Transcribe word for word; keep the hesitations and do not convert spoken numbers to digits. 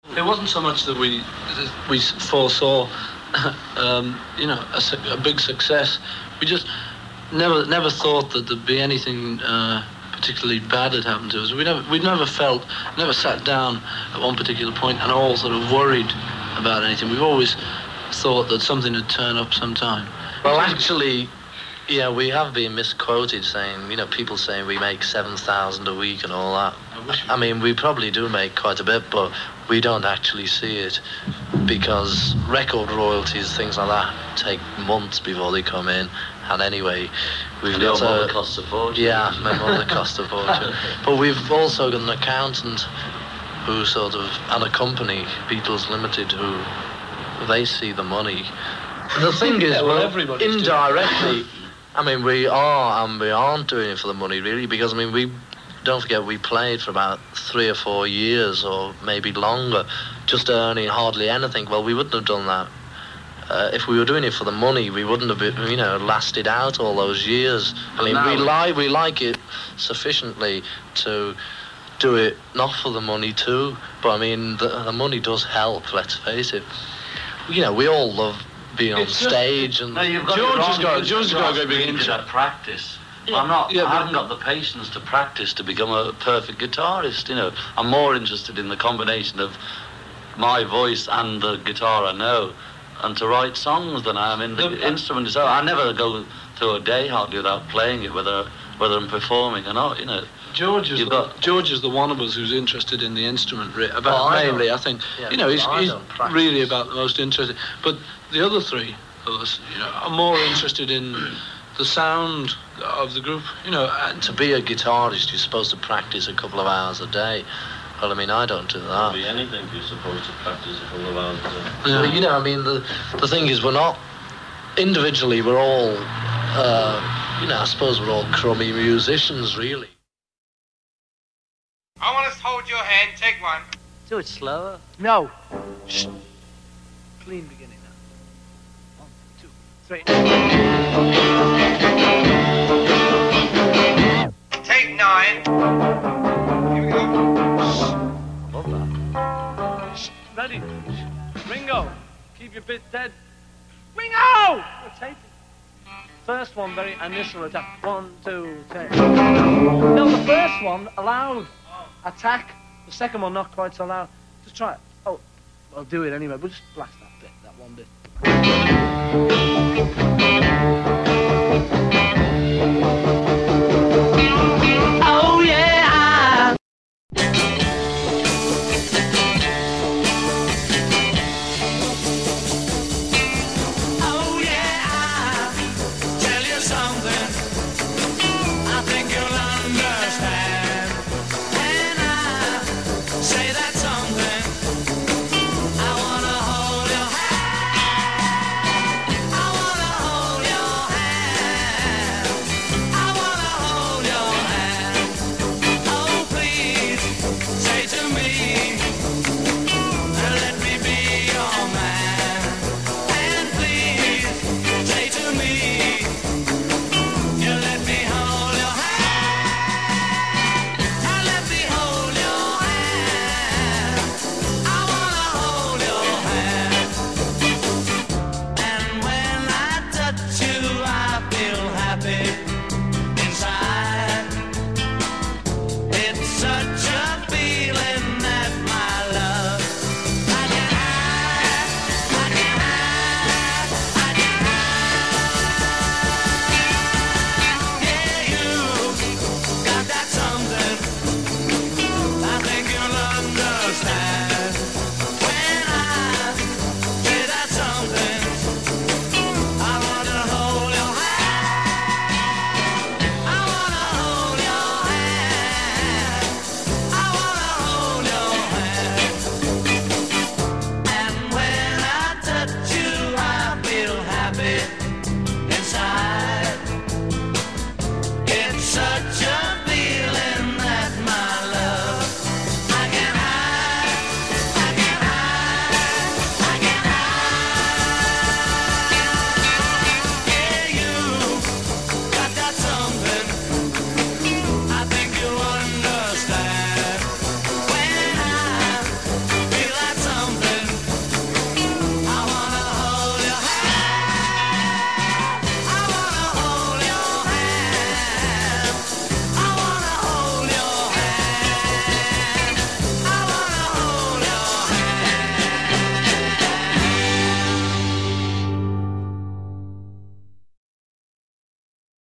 It wasn't so much that we we foresaw, um, you know, a, a big success. We just never never thought that there'd be anything uh, particularly bad had happened to us. We never we never felt, never sat down at one particular point and all sort of worried about anything. We've always thought that something would turn up sometime. Well, actually, yeah, we have been misquoted saying, you know, people saying we make seven thousand a week and all that. I, I mean, we probably do make quite a bit, but we don't actually see it because record royalties, things like that, take months before they come in. And anyway, we've and got your mother a... costs a fortune. Yeah, my mother costs a fortune. But we've also got an accountant who sort of, and a company, Beatles Limited, who they see the money. The thing is, yeah, well, well, everybody's indirectly, I mean, we are and we aren't doing it for the money, really, because, I mean, we, don't forget, we played for about three or four years, or maybe longer, just earning hardly anything. Well, we wouldn't have done that. Uh, if we were doing it for the money, we wouldn't have, you know, lasted out all those years. I mean, we like, we like it sufficiently to do it not for the money, too. But, I mean, the, the money does help, let's face it. You know, we all love being on stage, and no, you've got George it has wrong. got George has got to go big into into that practice. Yeah. I'm not. Yeah, I but- haven't got the patience to practice to become a perfect guitarist. You know, I'm more interested in the combination of my voice and the guitar I know, and to write songs than I am in the The- instrument itself. I never go through a day hardly without playing it, whether whether I'm performing or not. You know. George is, You've the, got- George is the one of us who's interested in the instrument, re- about Oh, I mainly, don't- I think. yeah, you know, he's, I he's don't practice. really about the most interested. But the other three of us, you know, are more interested in the sound of the group, you know. And to be a guitarist, you're supposed to practice a couple of hours a day. Well, I mean, I don't do that. Be anything you're supposed to practice a couple of hours a day. Yeah. But, you know, I mean, the the thing is, we're not individually. We're all, uh, you know, I suppose we're all crummy musicians, really. I want us to hold your hand. Take one. Do it slower. No. Shh. Clean beginning now. One, two, three. Take nine. Here we go. Love that. Shh. Ready. Ringo. Keep your bit dead. Ringo! We're taping. First one, very initial attack. One, two, take. No, the first one, allowed. Attack. The second one, not quite so loud. Just try it. Oh, I'll do it anyway. We'll just blast that bit, that one bit.